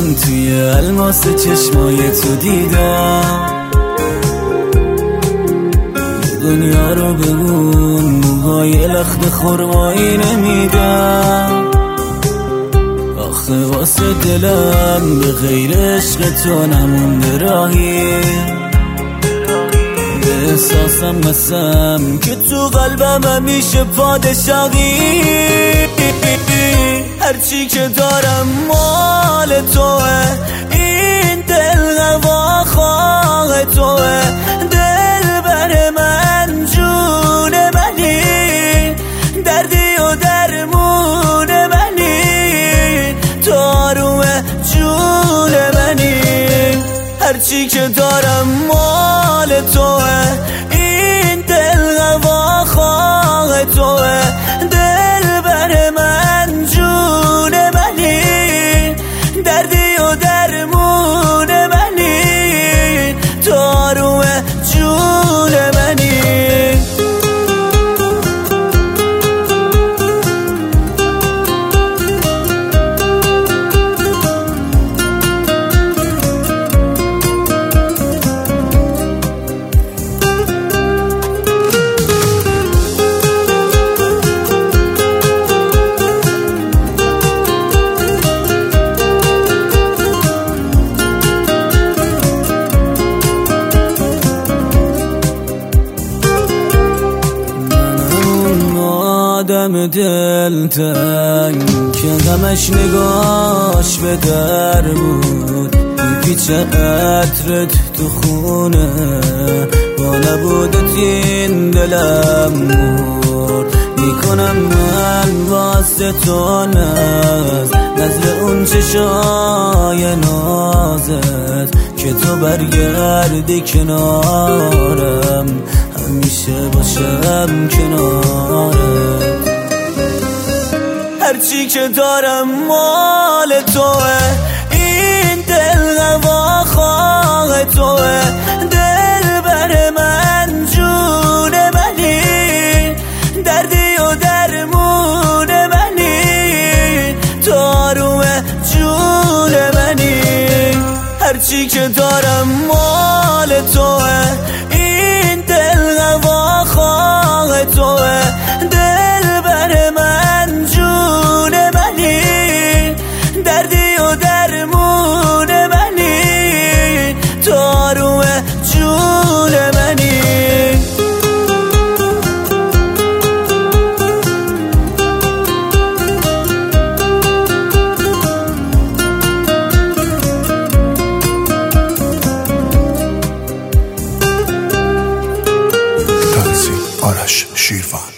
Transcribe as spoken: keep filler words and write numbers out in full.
من توی الماس چشمای تو دیدم، دنیا رو بگون موهای لخت خرمایی نمیدم. آخه واسه دلم به غیر عشق تو نمونده راهی، به احساسم قسم که تو قلبم همیشه پادشاهی. هرچی که دارم مال توه، این دل هوا خواه توه، دل بر من جون منی، دردی و درمون منی، تو آروم جون منی. هرچی که دارم مال توه، این دل هوا خواه توه، دل بر من جون منی، دردی و درمون منی، تو آروم جون منی. آدم دلتنگ که غمش نگاش به در بود، پیچ عطرت تو خونه، با نبودت این دلم مرد. میکنم من واسه تو ناز، نزل اون چشای نازت، که تو برگردی کنارم، همیشه باشم کنارت. هرچی که دارم مال توه، این دل هوا خواه توه، دل بر من جون منی، دردی و درمون منی، تو آروم جون منی. هرچی که دارم مال توه، این دل هوا خواه توه، دل بر من جون منی، دردی و درمون منی، تو آروم جون منی. آرش شیروان.